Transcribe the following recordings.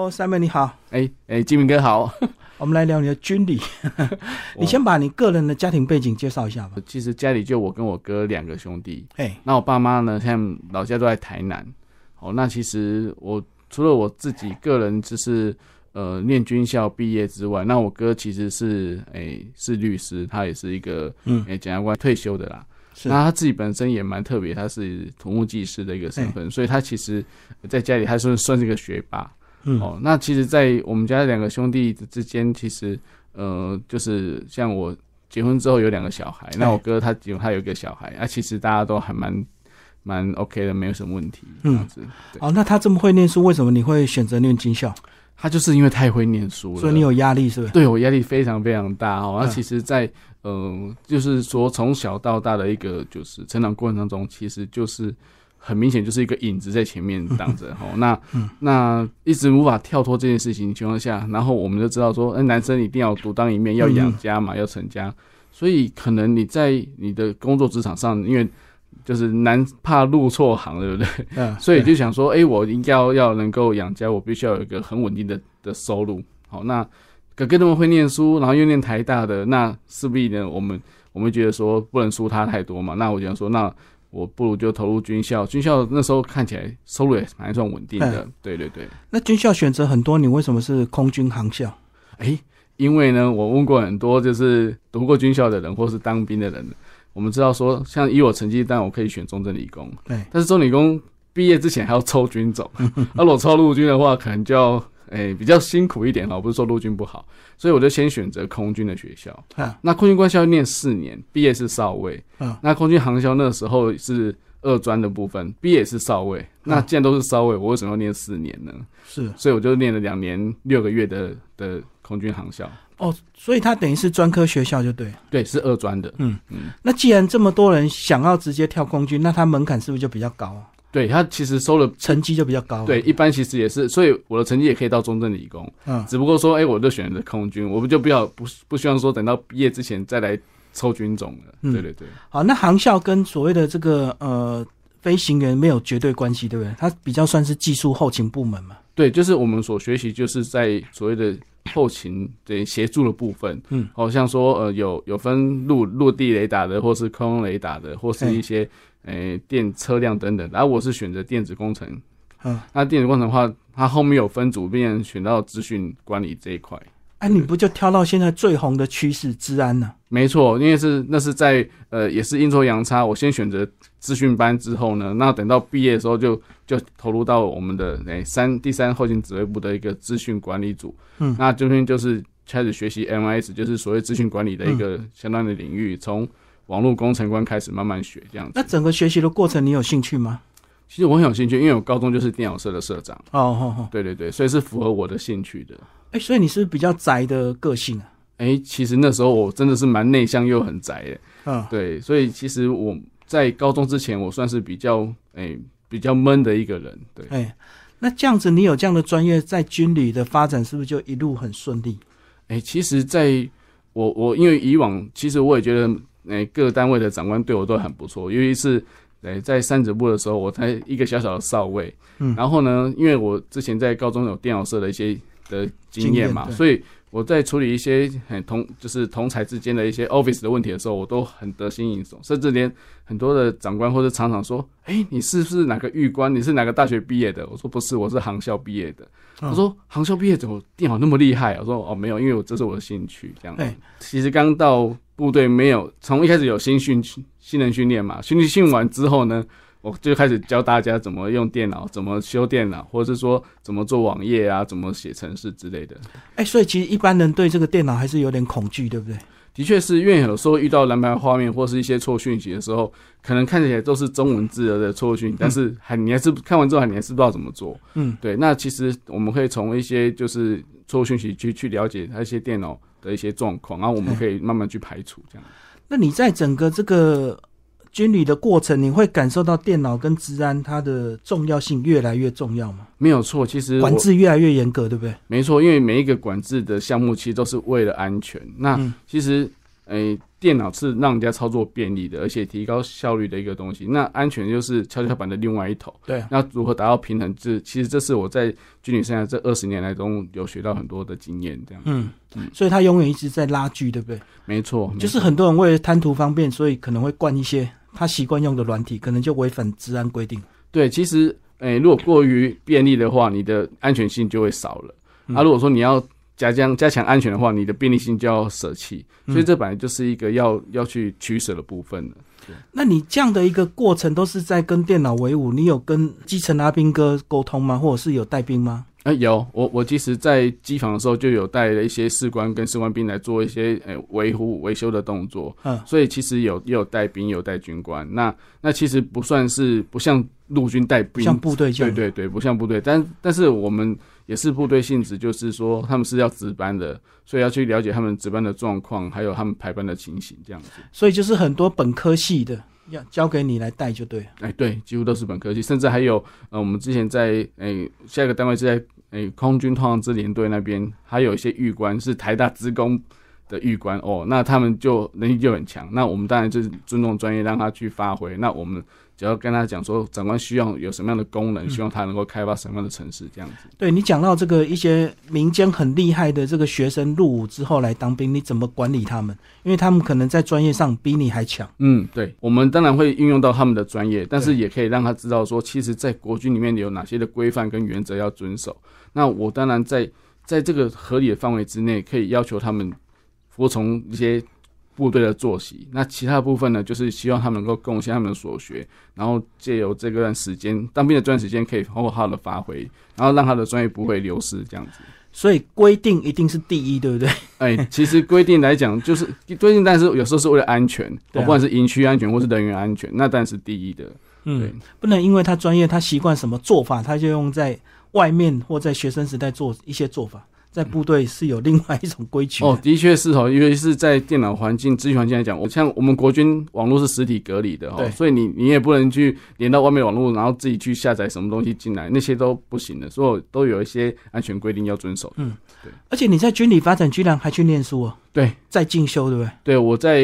Hello，Simon 你好。 金明哥好。 我们来聊你的军旅。你先把你个人的家庭背景介绍一下吧。 其实家里就我跟我哥2个兄弟。 那我爸妈呢，现在老家都在台南。那其实我除了我自己个人就是念军校毕业之外，那我哥其实是律师，他也是一个检察官退休的啦。那他自己本身也蛮特别，他是土木技师的一个身份，所以他其实在家里他算是一个学霸。那其实在我们家2个兄弟之间，其实就是像我结婚之后有2个小孩，那我哥他有1个小孩，其实大家都还蛮 OK 的，没有什么问题这样子。 那他这么会念书，为什么你会选择念军校？ 他就是因为太会念书了， 所以你有压力是不是？ 对，我压力非常非常大。那其实在就是说从小到大的一个就是成长过程当中，其实就是很明显就是一个影子在前面挡着。那一直无法跳脱这件事情情况下，然后我们就知道说男生一定要独当一面，要养家嘛，要成家，所以可能你在你的工作职场上，因为就是难怕入错行，对不对？所以就想说我应该要能够养家，我必须要有一个很稳定的收入。好，那哥哥那么会念书，然后又念台大的，那势必呢我们觉得说不能输他太多嘛，那我想说那我不如就投入军校。军校那时候看起来收入也蛮算稳定的。对对对。 那军校选择很多，你为什么是空军航校？ 因为呢我问过很多就是读过军校的人或是当兵的人，我们知道说像以我成绩单我可以选中正理工，但是中理工毕业之前还要抽军种，如果抽陆军的话可能就要比较辛苦一点，不是说陆军不好，所以我就先选择空军的学校。那空军官校念4年，毕业是少尉。那空军航校那时候是2专的部分，毕业是少尉。那既然都是少尉，我为什么要念4年呢？所以我就念了2年6个月的空军航校。 所以它等于是专科学校就对。 对，是2专的。 那既然这么多人想要直接跳空军，那它门槛是不是就比较高啊？ 对，他其实收了成绩就比较高。 对，一般其实也是，所以我的成绩也可以到中正理工。只不过说我就选了空军，我们就不希望说等到毕业之前再来抽军种了。对对对。 好，那航校跟所谓的这个飞行员没有绝对关系，对不对？它比较算是技术后勤部门嘛。 对，就是我们所学习就是在所谓的后勤的协助的部分。好像说有分陆地雷达的，或是空中雷达的，或是一些电车辆等等，然后我是选择电子工程。那电子工程的话，它后面有分组，变成选到资讯管理这一块。 你不就挑到现在最红的趋势治安呢？ 没错，因为那是在也是阴错阳差，我先选择资讯班之后呢，那等到毕业的时候就投入到我们的第三后勤指挥部的一个资讯管理组。那这边就是开始学习 MIS， 就是所谓资讯管理的一个相当的领域，从网络工程官开始慢慢学这样子。 那整个学习的过程你有兴趣吗？ 其实我很有兴趣，因为我高中就是电脑社的社长。对对对，所以是符合我的兴趣的。 所以你是不是比较宅的个性啊？ 其实那时候我真的是蛮内向又很宅的。对，所以其实我在高中之前我算是比较闷的一个人。对。 那这样子你有这样的专业，在军旅的发展是不是就一路很顺利？ 其实在我因为以往其实我也觉得各单位的长官对我都很不错，尤其是在三指部的时候，我才一个小小的少尉。然后呢，因为我之前在高中有电脑社的一些的经验嘛，所以我在处理一些就是同才之间的一些 office 的问题的时候，我都很得心应手，甚至连很多的长官或者常常说你是不是哪个预官，你是哪个大学毕业的？我说不是，我是航校毕业的。我说航校毕业怎么电脑那么厉害？我说没有，因为这是我的兴趣这样。其实刚到部队没有，从一开始有新人训练嘛，训完之后呢，我就开始教大家怎么用电脑，怎么修电脑，或者是说怎么做网页啊，怎么写程式之类的。 所以其实一般人对这个电脑还是有点恐惧，对不对？ 的确是，因为有时候遇到蓝白画面或是一些错讯息的时候，可能看起来都是中文字的错讯，但是你还是看完之后你还是不知道怎么做。对，那其实我们可以从一些就是错讯息去了解那些电脑的一些状况，然后我们可以慢慢去排除这样。 那你在整个这个军旅的过程，你会感受到电脑跟治安它的重要性越来越重要吗？ 没有错，其实管制越来越严格，对不对？ 没错，因为每一个管制的项目其实都是为了安全。那其实电脑是让人家操作便利的，而且提高效率的一个东西。那安全就是跷跷板的另外一头。 对， 那如何达到平衡？其实这是我在军旅生涯这20年来中有学到很多的经验，这样。 所以他永远一直在拉锯，对不对？ 没错， 就是很多人为了贪图方便，所以可能会灌一些他习惯用的软体，可能就违反治安规定。 对，其实如果过于便利的话，你的安全性就会少了。如果说你要加强安全的话，你的便利性就要舍弃，所以这本来就是一个要去取舍的部分了。 那你这样的一个过程都是在跟电脑为伍，你有跟基层阿兵哥沟通吗？或者是有带兵吗？ 有，我其实在机房的时候就有带了一些士官跟士官兵来做一些维修的动作，所以其实也有带兵，也有带军官。那其实不像陆军带兵， 像部队这样， 对，不像部队，但是我们也是部队性质，就是说他们是要值班的，所以要去了解他们值班的状况，还有他们排班的情形这样子。 所以就是很多本科系的要交给你来带就对了。 对，几乎都是本科系，甚至还有我们之前在下一个单位是在空军通航支联队那边，还有一些预官是台大资工的预官那他们就能力就很强。那我们当然就是尊重专业，让他去发挥。那我们只要跟他讲说，长官需要有什么样的功能，希望他能够开发什么样的程式，这样子。 对，你讲到这个一些民间很厉害的这个学生入伍之后来当兵，你怎么管理他们？因为他们可能在专业上比你还强。对， 我们当然会运用到他们的专业，但是也可以让他知道说，其实在国军里面有哪些的规范跟原则要遵守。那我当然在这个合理的范围之内，可以要求他们服从一些部队的作息。那其他的部分呢，就是希望他们能够贡献他们的所学，然后借由这段时间当兵的这段时间，可以好好的发挥，然后让他的专业不会流失，这样子。 所以规定一定是第一，对不对？ 其实规定来讲，就是规定，但是有时候是为了安全，不管是营区安全或是人员安全，那当然是第一的。对， 不能因为他专业，他习惯什么做法，他就用在外面或在学生时代做一些做法。在部队是有另外一种规矩的确是尤其是在电脑环境、资讯环境来讲，像我们国军网络是实体隔离的所以你也不能去连到外面网络，然后自己去下载什么东西进来，那些都不行的，所以都有一些安全规定要遵守。 对。而且你在军旅发展居然还去念书对， 在进修，对不对？ 对，我在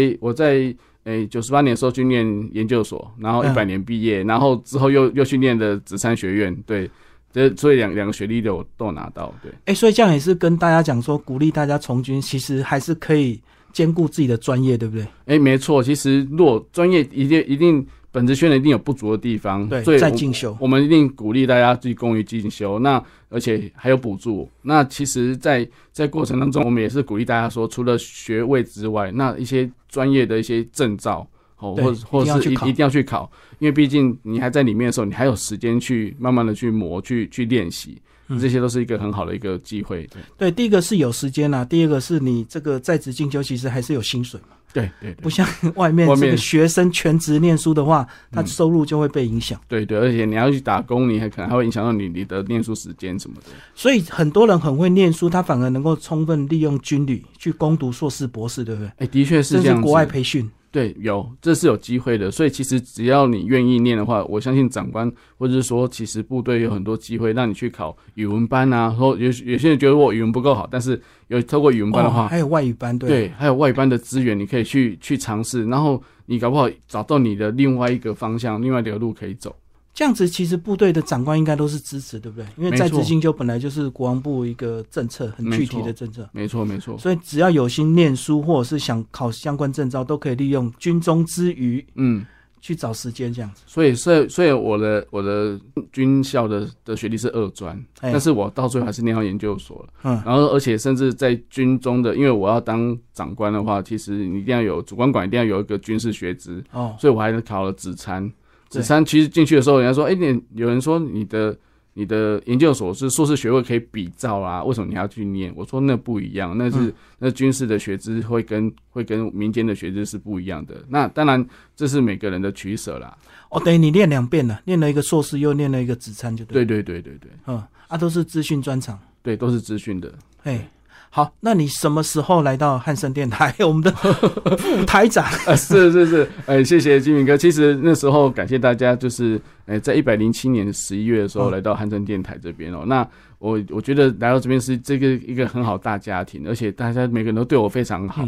98年的时候去念研究所，然后100年毕业，然后之后又去念的紫杉学院，对。所以两个学历的我都有拿到，对。 所以这样也是跟大家讲说，鼓励大家从军，其实还是可以兼顾自己的专业，对不对？ 没错，其实如果专业一定本职训练一定有不足的地方， 对， 所以再进修。我们一定鼓励大家去攻于进修，那而且还有补助。那其实在过程当中，我们也是鼓励大家说，除了学位之外，那一些专业的一些证照。或者是一定要去考，因为毕竟你还在里面的时候，你还有时间去慢慢的去磨，去练习，这些都是一个很好的一个机会。 对，第一个是有时间啦，第二个是你这个在职进修其实还是有薪水嘛。 对， 不像外面这个学生全职念书的话，他收入就会被影响。 对，而且你要去打工，你可能还会影响到你的念书时间什么的。 所以很多人很会念书，他反而能够充分利用军旅去攻读硕士、博士，对不对？ 的确是这样子， 甚至国外培训。 对，这是有机会的，所以其实只要你愿意念的话，我相信长官或者是说，其实部队有很多机会让你去考语文班啊，或有些人觉得我语文不够好，但是有透过语文班的话， 还有外语班， 对，还有外语班的资源，你可以去尝试，然后你搞不好找到你的另外一个方向，另外一条路可以走。 这样子其实部队的长官应该都是支持，对不对？因为在职进修本来就是国防部一个政策，很具体的政策。 没错。 所以只要有心念书或者是想考相关证照，都可以利用军中之余，去找时间这样子。 所以我的军校的学历是2专，但是我到最后还是念到研究所了。然后而且甚至在军中的，因为我要当长官的话，其实你一定要有主管一定要有一个军事学资，所以我还考了指参。指参其实进去的时候，人家说，有人说你的研究所是硕士学位可以比照啦，为什么你还要去念？我说那不一样，那军事的学资会跟民间的学资是不一样的。那当然这是每个人的取舍啦。 等于你练2遍了，练了一个硕士，又练了一个指参，就对。 对。 都是资讯专长。 对，都是资讯的。 好，那你什么时候来到汉声电台？我们的副台长是，谢谢金明哥。其实那时候感谢大家，就是在107年11月的时候来到汉声电台这边那我觉得来到这边是这个一个很好大家庭，而且大家每个人都对我非常好。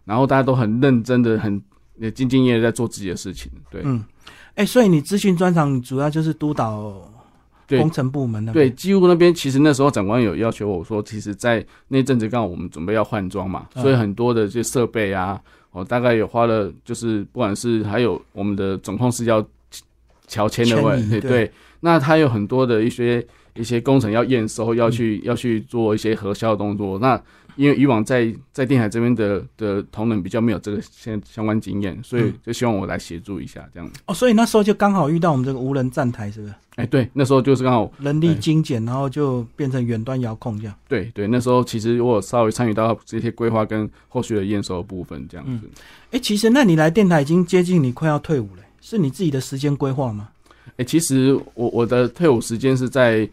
然后大家都很认真的、很兢兢业业在做自己的事情。对， 所以你资讯专长主要就是督导工程部门那边。 对，机务那边其实那时候长官有要求我说，其实在那阵子刚好我们准备要换装嘛，所以很多的这些设备啊，大概有花了，就是不管是还有我们的总控是要乔迁的问题，对，那他有很多的一些工程要验收，要去做一些核销的动作。那因为以往在电海这边的同仁比较没有这个相关经验，所以就希望我来协助一下这样。 所以那时候就刚好遇到我们这个无人站台，是不是？ 对，那时候就是刚好人力精简，然后就变成远端遥控这样。 对，那时候其实我有稍微参与到这些规划跟后续的验收的部分这样子。 其实那你来电台已经接近你快要退伍了，是你自己的时间规划吗？ 其实我的退伍时间是在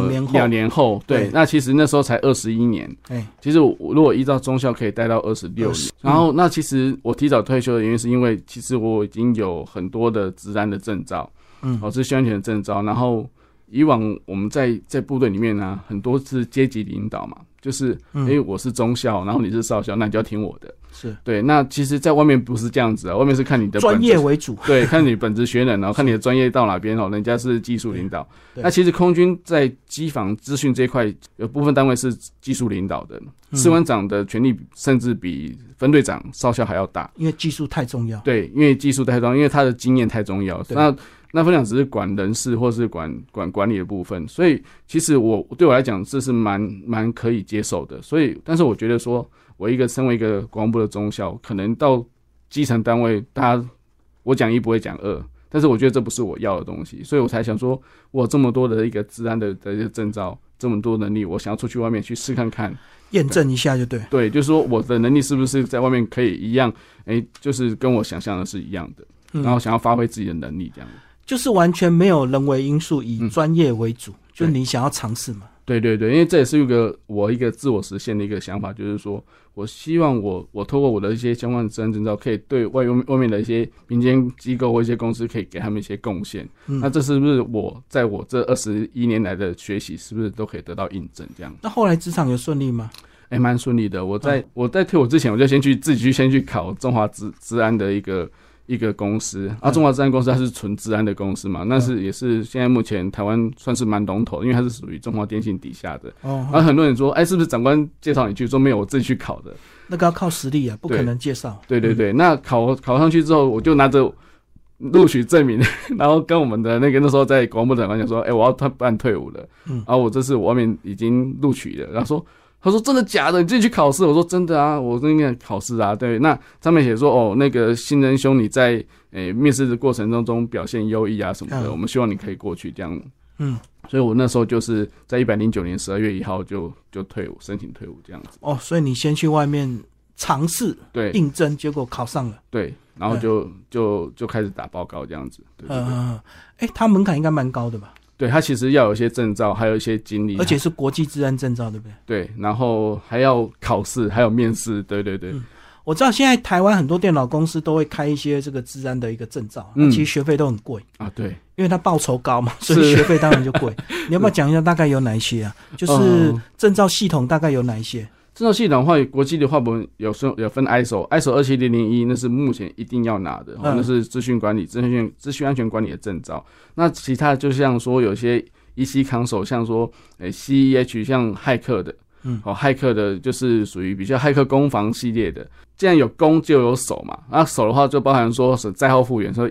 2年后，对，那其实那时候才21年，其实我如果依照中校可以待到26年，然后那其实我提早退休的原因是因为其实我已经有很多的职安的证照，资讯安全的证照，然后以往我们在部队里面呢，很多是阶级领导嘛，就是我是中校，然后你是少校，那你就要听我的。 是对，那其实在外面不是这样子啊，外面是看你的专业为主， 对，看你本职学能，然后看你的专业到哪边人家是技术领导。那其实空军在机防资讯这一块，有部分单位是技术领导的，士官长的权力甚至比分队长、少校还要大， 因为技术太重要。 对，因为技术太重要，因为他的经验太重要。那分长只是管人事或是管理的部分，所以其实对我来讲这是蛮可以接受的。所以，但是我觉得说，我身为一个国防部的中校，可能到基层单位，我讲一不会讲二，但是我觉得这不是我要的东西，所以我才想说，我有这么多的一个治安的一个证照，这么多能力，我想要出去外面去试看看， 验证一下就对。 对，就是说我的能力是不是在外面可以一样，就是跟我想象的是一样的，然后想要发挥自己的能力这样。 就是完全没有人为因素，以专业为主，就是你想要尝试嘛。 对，因为这也是我一个自我实现的一个想法，就是说我希望我透过我的一些相关的治安证照，可以对外面的一些民间机构或一些公司，可以给他们一些贡献。那这是不是在我这21年来的学习，是不是都可以得到印证？这样。 那后来职场有顺利吗？ 蛮顺利的。我在退伍之前，我就自己先去考中华治安的一个公司中华治安公司它是纯治安的公司嘛，那是也是现在目前台湾算是蛮龙头，因为它是属于中华电信底下的。然后很多人说，是不是长官介绍你去？说没有，我自己去考的。 那个要靠实力啊，不可能介绍。 对，那考上去之后，我就拿着录取证明，然后跟我们的那时候在国防部长官讲说，我要办退伍了，然后我这次我外面已经录取了，然后他说真的假的？你自己去考试？我说真的啊，我那个考试啊。对，那上面写说那个新仁兄你在面试的过程中表现优异啊什么的，我们希望你可以过去这样。所以我那时候就是在109年12月1号就退伍，申请退伍这样子。 所以你先去外面尝试，对，应征，结果考上了。 对，然后就开始打报告这样子。对。 他门槛应该蛮高的吧？ 对，他其实要有一些证照，还有一些经历， 而且是国际治安证照，对不对？ 对，然后还要考试，还有面试，对。 我知道现在台湾很多电脑公司都会开一些这个治安的一个证照，其实学费都很贵啊，对， 因为它报酬高嘛，所以学费当然就贵。你要不要讲一下大概有哪一些啊？就是证照系统大概有哪一些？ 证照系统的话，国际的话，我们有分 ISO 27001，那是目前一定要拿的，那是资讯安全管理的证照。那其他就像说有些 EC Console， 像说CEH， 像骇客的，骇客的就是属于比较骇客攻防系列的。既然有攻就有守嘛，那守的话就包含说是灾后复原，说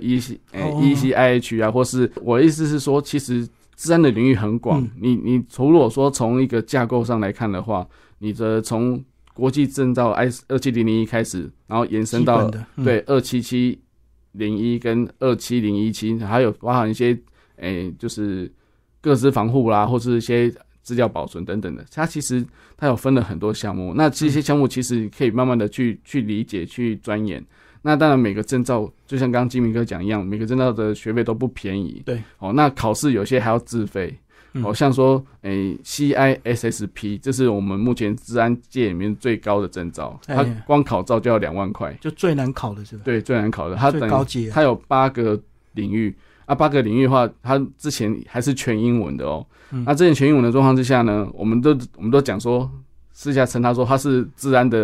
ECIH 啊，或是我的意思是说，其实治安的领域很广。你如果说从一个架构上来看的话，你的从国际证照 27001 开始，然后延伸到对27701跟27017，还有包含一些就是个资防护啦，或是一些资料保存等等的，它有分了很多项目。那这些项目其实可以慢慢的去理解、去钻研。那当然每个证照就像刚刚金明哥讲一样，每个证照的学费都不便宜。对，那考试有些还要自费。像说CISSP， 这是我们目前治安界里面最高的证照，它光考照就要2万块， 就最难考的是吧？ 对，最难考的，它最高阶， 它有8个领域8个领域的话，它之前还是全英文的那之前全英文的状况之下呢，我们都讲说，私下称它说它是治安的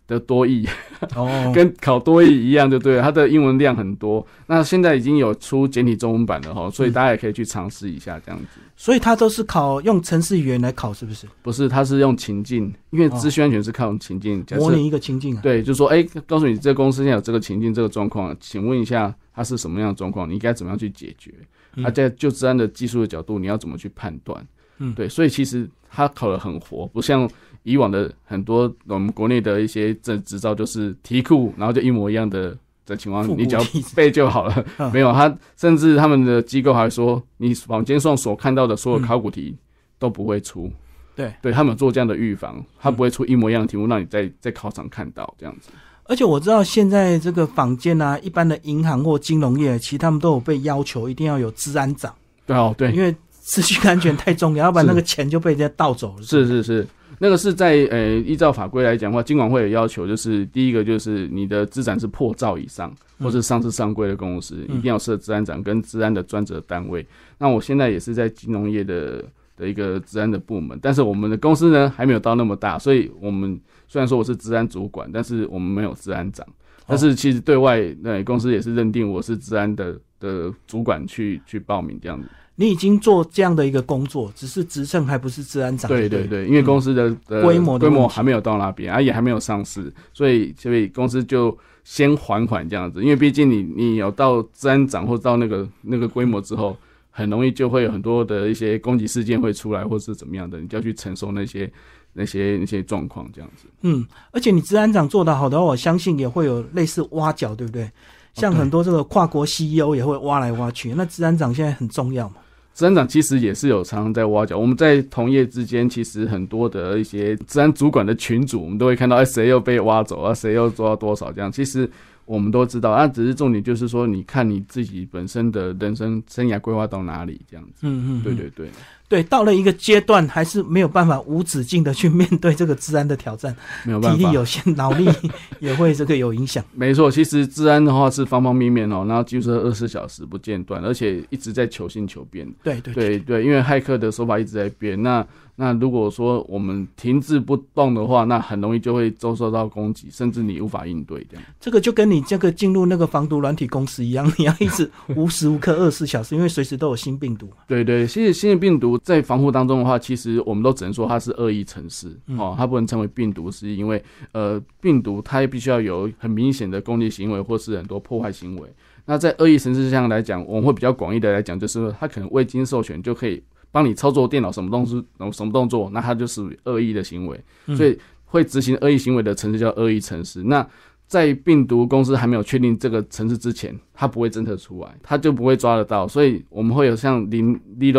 的多益， 哦， 跟考多益一样就对了，它的英文量很多。那现在已经有出简体中文版了所以大家也可以去尝试一下这样子。 所以它都是考用程式语言来考，是不是？ 不是，它是用情境，因为资讯安全是靠情境， 模拟一个情境啊。 对，就是说，告诉你这个公司现在有这个情境、这个状况，请问一下它是什么样的状况，你应该怎么样去解决？在就治安的技术的角度，你要怎么去判断？对，所以其实它考得很活，不像以往的很多我们国内的一些执照，就是题库，然后就一模一样的情况，你只要背就好了。没有，他甚至他们的机构还说，你坊间上所看到的所有考古题都不会出。对，他们有做这样的预防，他不会出一模一样的题目让你在考场看到这样子。 而且我知道现在这个坊间啊，一般的银行或金融业，其实他们都有被要求一定要有治安长。 对， 因为资讯安全太重要，要不然那个钱就被人家盗走了。 是，那个是在依照法规来讲的话，金管会有要求，就是第一个就是你的资产是破兆以上，或是上市上柜的公司，一定要设治安长跟治安的专责单位。那我现在也是在金融业的一个治安的部门，但是我们的公司呢还没有到那么大，所以我们虽然说我是治安主管，但是我们没有治安长。但是其实对外公司也是认定我是治安的主管去报名这样子。 你已经做这样的一个工作，只是职称还不是治安长。 对，因为公司的规模还没有到那边，也还没有上市，所以公司就先缓这样子。因为毕竟你有到治安长或到那个规模之后，很容易就会有很多的一些攻击事件会出来，或是怎么样的，你就要去承受那些状况这样子。 而且你治安长做得好的话，我相信也会有类似挖角，对不对？像很多这个跨国 CEO 也会挖来挖去，那治安长现在很重要嘛。 治安长其实也是有常常在挖角，我们在同业之间，其实很多的一些治安主管的群组，我们都会看到，谁又被挖走谁又做到多少这样。其实我们都知道，只是重点就是说，你看你自己本身的人生生涯规划到哪里这样子。对， 到了一个阶段，还是没有办法无止境的去面对这个治安的挑战， 没有办法， 体力有限，脑力也会这个有影响。 没错，其实治安的话是方方面面然后几乎是24小时不间断，而且一直在求新求变。 对， 因为骇客的手法一直在变，那如果说我们停滞不动的话，那很容易就会遭受到攻击，甚至你无法应对这样。 这个就跟你这个进入那个防毒软体公司一样，你要一直无时无刻24小时，因为随时都有新病毒。 对，其实新的病毒在防护当中的话，其实我们都只能说它是恶意程式它不能称为病毒，是因为病毒它必须要有很明显的攻击行为或是很多破坏行为。那在恶意程式上来讲，我们会比较广义的来讲，就是说它可能未经授权就可以帮你操作电脑什么动作，那它就是恶意的行为。所以会执行恶意行为的程式叫恶意程式。那在病毒公司还没有确定这个程式之前，它不会侦测出来，它就不会抓得到。所以我们会有像零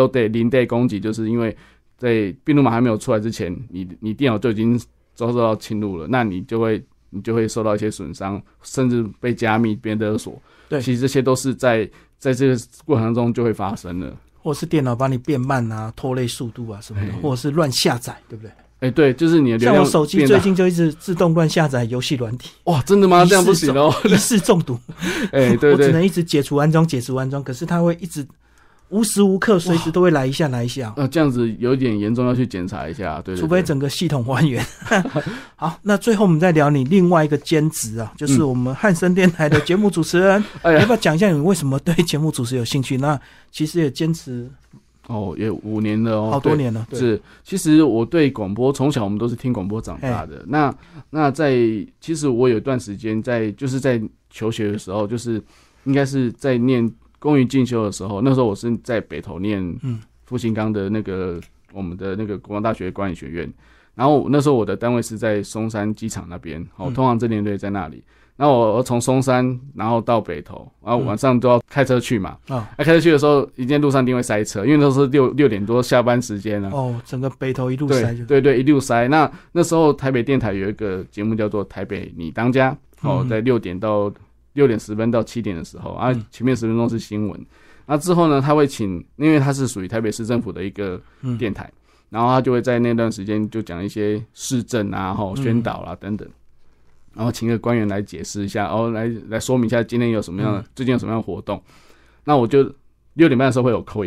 day 攻击，就是因为在病毒码还没有出来之前，你电脑就已经遭受到侵入了，那你就会受到一些损伤，甚至被加密、被勒索。对，其实这些都是在这个过程中就会发生了。 或是电脑帮你变慢啊，拖累速度啊什么的，或者是乱下载，对不对？ 对，就是你的流量。 像我手机最近就一直自动乱下载游戏软体。 哇，真的吗？这样不行哦， 疑似中毒。 对， 我只能一直解除安装，可是它会一直无时无刻随时都会来一下。 这样子有点严重，要去检查一下。对， 除非整个系统还原。好，那最后我们再聊你另外一个兼职啊，就是我们汉声电台的节目主持人。要不要讲一下你为什么对节目主持有兴趣？那其实也坚持也5年了好多年了。 是，其实我对广播从小我们都是听广播长大的。那其实我有一段时间就是在求学的时候，就是应该是在念公余进修的时候，那时候我是在北投念复兴岗的我们的那个国防大学管理学院，然后那时候我的单位是在松山机场那边，通航侦联队在那里。然后我从松山然后到北投，然后晚上都要开车去嘛。开车去的时候，一定路上一定会塞车，因为那时候是6点多下班时间了。整个北投一路塞。对，一路塞。那时候台北电台有一个节目叫做《台北你当家》，在6点10分到7点的时候，前面10分钟是新闻。那之后呢，他会请，因为他是属于台北市政府的一个电台，然后他就会在那段时间就讲一些市政啊、宣导啦等等。然后请个官员来解释一下，来说明一下今天有什么样的最近有什么样的活动。那我就6点半的时候会有 call in，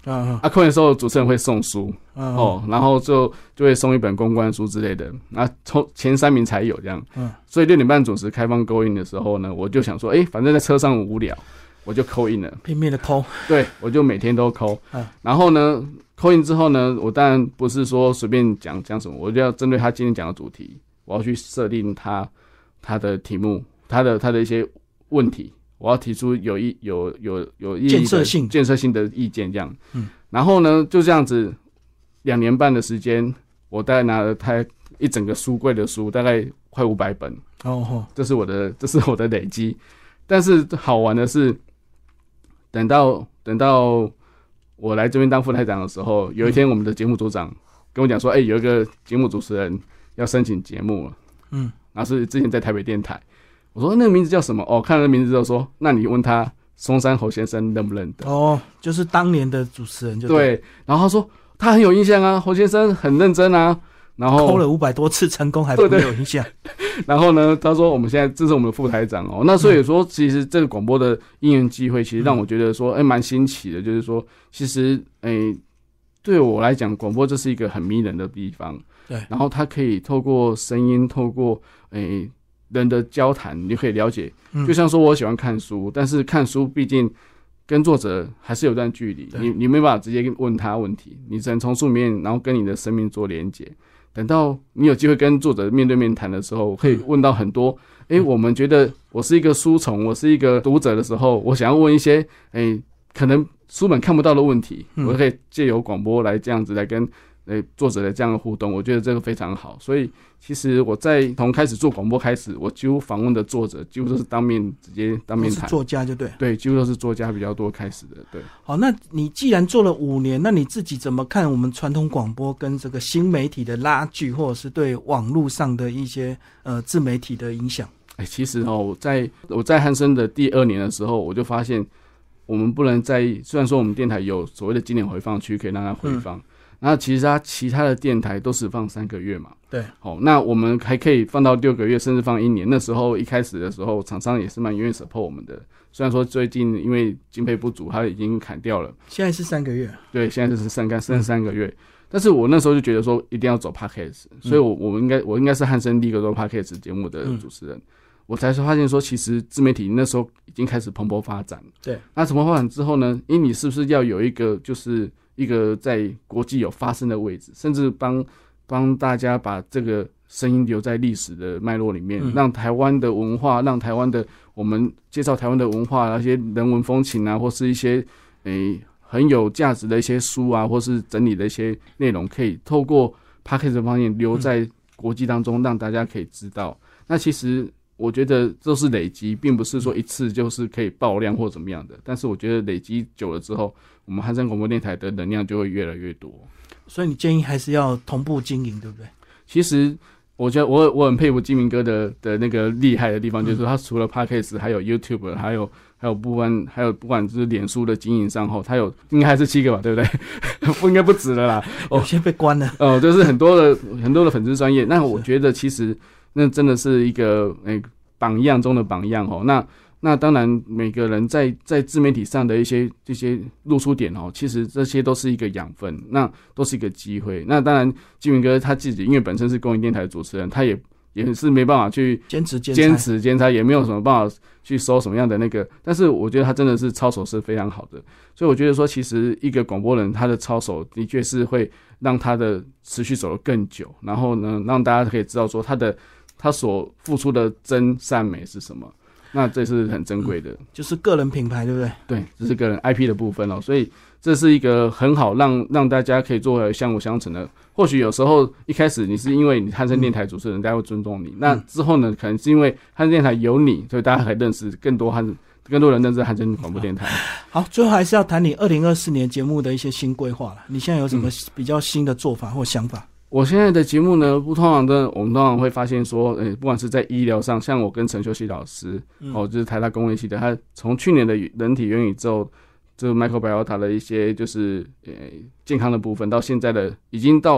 扣印的时候主持人会送书，然后就会送一本公关书之类的，前3名才有这样，所以6点半准时开放扣印的时候呢，我就想说，反正在车上无聊，我就扣印了， 拼命的扣， 对，我就每天都扣，然后呢，扣印之后呢，我当然不是说随便讲什么，我就要针对他今天讲的主题，我要去设定他的题目，他的一些问题。我要提出有意义的建设性的意见，这样。然后呢，就这样子2年半的时间，我大概拿了他一整个书柜的书，大概快500本。这是我的累积。但是好玩的是，等到我来这边当副台长的时候，有一天我们的节目组长跟我讲说，有一个节目主持人要申请节目了。然后是之前在台北电台。我说那个名字叫什么？看了名字就说，那你问他松山侯先生认不认得？ 就是当年的主持人就对。然后他说他很有印象啊，侯先生很认真啊。然后扣了500多次成功还不有印象。 然后呢，他说我们现在这是我们的副台长那所以说其实这个广播的因缘机会，其实让我觉得说蛮新奇的，就是说其实对我来讲，广播这是一个很迷人的地方。 对。 然后它可以透过声音，透过人的交谈，你就可以了解。就像说我喜欢看书，但是看书毕竟跟作者还是有段距离，你没办法直接问他问题，你只能从书里面，然后跟你的生命做连结。等到你有机会跟作者面对面谈的时候，可以问到很多我们觉得我是一个书虫，我是一个读者的时候，我想要问一些可能书本看不到的问题，我可以借由广播来这样子来跟作者的这样的互动，我觉得这个非常好。所以其实我从开始做广播开始，我几乎访问的作者几乎都是直接当面谈， 作家就对， 对，几乎都是作家比较多开始的。对， 好，那你既然做了5年，那你自己怎么看我们传统广播跟这个新媒体的拉锯，或者是对网络上的一些自媒体的影响？ 其实我在汉声的第2年的时候，我就发现我们不能虽然说我们电台有所谓的经典回放区可以让它回放。那其实其他的电台都是放3个月嘛， 对， 那我们还可以放到6个月，甚至放1年。那时候一开始的时候，厂商也是蛮愿意 support 我们的。虽然说最近因为经费不足，它已经砍掉了。 现在是3个月， 对，现在是剩3个月。但是我那时候就觉得说一定要走 podcast，所以我应该是汉声第一个做 podcast 节目的主持人。我才发现说，其实自媒体那时候已经开始蓬勃发展。 对， 那蓬勃发展之后呢，你是不是要有一个就是一个在国际有发声的位置，甚至帮大家把这个声音留在历史的脉络里面，让台湾的文化，让台湾的我们介绍台湾的文化，那些人文风情啊，或是一些很有价值的一些书啊，或是整理的一些内容，可以透过 Podcast 方面留在国际当中，让大家可以知道。那其实我觉得都是累积，并不是说一次就是可以爆量或怎么样的。但是我觉得累积久了之后，我们汉声广播电台的能量就会越来越多。 所以你建议还是要同步经营，对不对？ 其实我觉得我很佩服金明哥的那个厉害的地方，就是他除了 Podcast 还有 YouTube， 还有不管就是脸书的经营上后，他有应该还是7个吧，对不对？不应该不止了啦， 有些被关了。 就是很多的粉丝专页。那我觉得其实那真的是一个榜样中的榜样那当然每个人在自媒体上的这些露出点其实这些都是一个养分，那都是一个机会。那当然金明哥他自己因为本身是公营电台的主持人，他也是没办法去坚持兼差，也没有什么办法去收什么样的那个，但是我觉得他真的是操守是非常好的。所以我觉得说其实一个广播人他的操守的确是会让他的持续走得更久，然后呢让大家可以知道说他所付出的真善美是什么，那这是很珍贵的， 就是个人品牌，对不对？ 对，这是个人 IP 的部分所以这是一个很好让大家可以做相辅相成的。或许有时候一开始你是因为你汉声电台主持人，大家会尊重你，那之后呢，可能是因为汉声电台有你，所以大家可以认识更多人认识汉声广播电台。 好，最后还是要谈你2024年节目的一些新规划了。你现在有什么比较新的做法或想法？ 我现在的节目呢，我们通常会发现说，不管是在医疗上，像我跟陈秀熙老师，就是台大工卫系的，他从去年的人体元宇宙，这个 microbiota 的一些就是健康的部分，到现在的已经到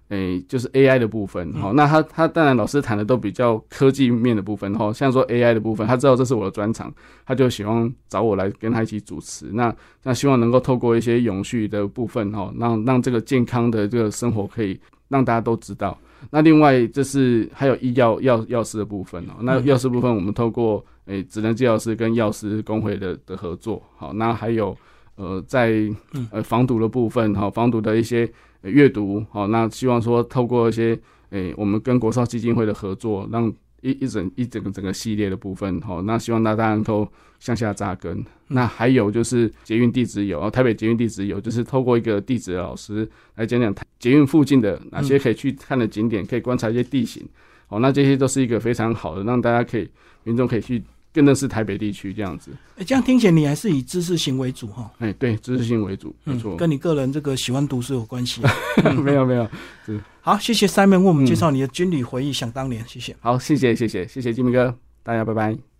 就是 AI 的部分，那他当然老师谈的都比较科技面的部分，像说 AI 的部分，他知道这是我的专长，他就希望找我来跟他一起主持，那希望能够透过一些永续的部分，让这个健康的这个生活可以让大家都知道。那另外就是还有医药师的部分，那药师部分我们透过职能治疗师跟药师工会的合作，那还有在防毒的部分，防毒的一些阅读，那希望说透过一些我们跟国少基金会的合作，让整个系列的部分，那希望大家能够向下扎根。那还有就是捷运地质游，台北捷运地质游就是透过一个地质的老师来讲讲捷运附近的哪些可以去看的景点，可以观察一些地形，那这些都是一个非常好的，让大家民众可以去更认识台北地区这样子。 这样听起来你还是以知识型为主哈？ 对，知识性为主，没错， 跟你个人这个喜欢读书有关系。 没有， 好，谢谢 Simon 为我们介绍你的军旅回忆，想当年，谢谢。 好，谢谢金明哥，大家拜拜。